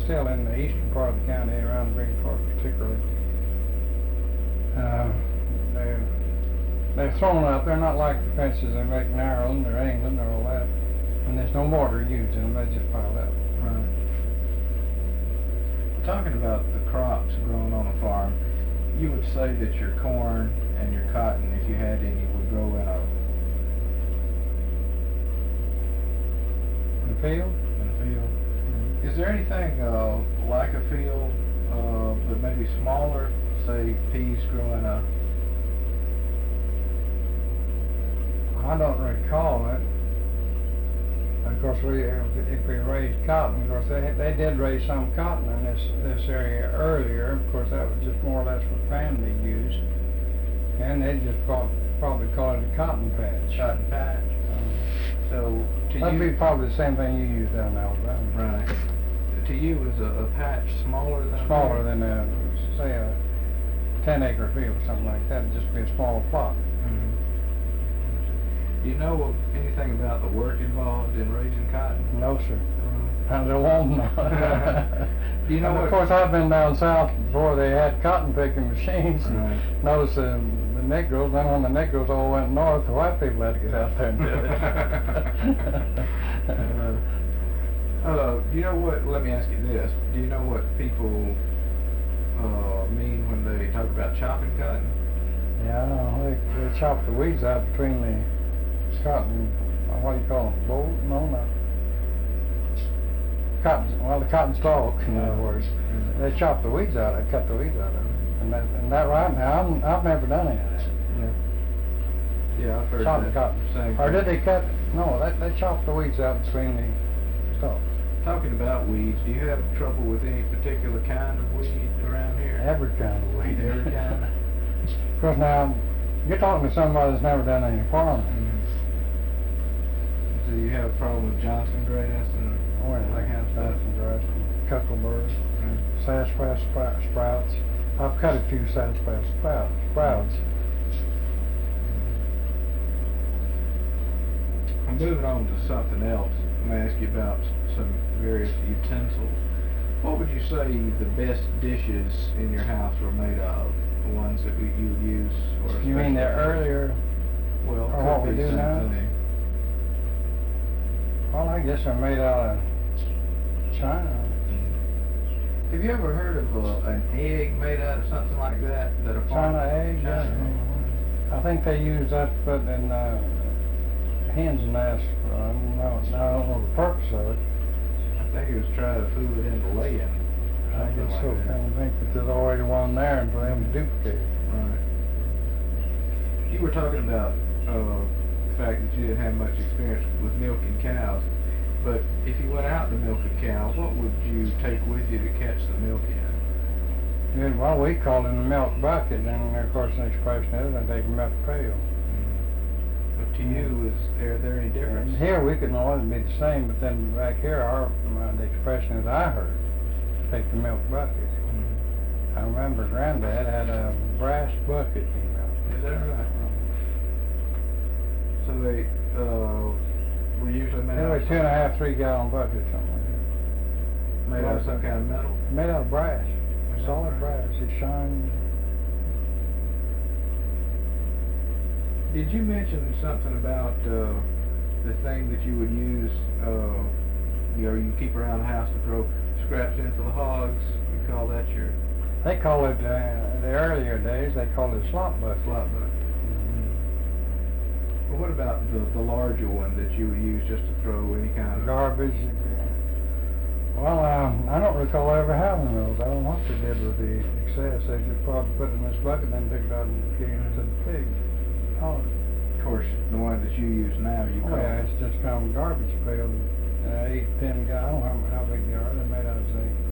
still in the eastern part of the county, around Green Park particularly. They're thrown out. They're not like the fences they make in Ireland or England or all that. And there's no mortar used in them. They just pile up. Right. Talking about the crops grown on a farm, you would say that your corn and your cotton, if you had any, would grow In the field? in a field. Is there anything like a field, but maybe smaller, say peas growing up? I don't recall it. Of course, if we raised cotton, of course they did raise some cotton in this area earlier. Of course, that was just more or less for family use, and they just probably call it a cotton patch. Cotton patch. So to That'd you, be probably the same thing you use down in Alabama. right? To you, is a patch smaller than Smaller than say a 10-acre field or something like that. It'd just be a small plot. Do you know anything about the work involved in raising cotton? No, sir. I don't want to. Do you know And what? of course, I've been down south before they had cotton picking machines. And Right. noticed the Negroes. Then when the Negroes all went north, the white people had to get out there and do it. Do you know what? Let me ask you this: do you know what people mean when they talk about chopping cotton? Yeah, I know. They chop the weeds out between the cotton. What do you call them? Bolt? No, not cotton. Well, the cotton stalk, in other words. They chop the weeds out. They cut the weeds out of it. And that right now, I've never done any of that. Yeah, I've heard Chopping that. cotton. Same Or did thing. they cut? No, they chop the weeds out between the stalks. Talking about weeds, do you have trouble with any particular kind of weed around here? Every kind of weed. Every kind. Of course, now you're talking to somebody that's never done any farming. Do you have a problem with Johnson grass and Or that kind of stuff? grass, cuckleburs, sassafras sprouts. I've cut a few sassafras sprouts. I'm moving on to something else. I'm going to ask you about some various utensils. What would you say the best dishes in your house were made of? The ones that you would use for a You mean the special occasion? earlier? Well, or could what we be do now? something. Well, I guess they're made out of China. Have you ever heard of an egg made out of something like that? That a farm- China egg. I think they use that to put in hen's nest. I don't know the purpose of it. I think it was trying to fool it into laying. I something guess like so. that. Kind of think that there's already one there, and for them to duplicate it. Right. You were talking about the fact that you didn't have much experience with milking cows, but if you went out to milk a cow, what would you take with you to catch the milk in? Yeah, well, we call it a milk bucket, and of course the expression is I take a milk pail. But to you, is there any difference? And here we could always be the same, but then back here, the expression that I heard, take the milk bucket. I remember Granddad had a brass bucket he milked. Is that right? So they were usually made They out were of 2.5, 3-gallon buckets, something like made out of some kind of metal. that. Made out of brass, Made out of solid brass. brass. It shined. Did you mention something about the thing that you would use, you keep around the house to throw scraps in for the hogs? You call that your They call it, the earlier days, they called it a slop bucket. slot bucket? Well, what about the larger one that you would use just to throw any kind of Garbage. Well, I don't recall ever having those. I don't know what they did with the excess. They just probably put it in this bucket and then took it out and gave it to the pig. Oh, Of course, the one that you use now, you call yeah, it's just kind of a garbage pail. 8, 10 gallon. I don't know how big they are. They're made out of zinc.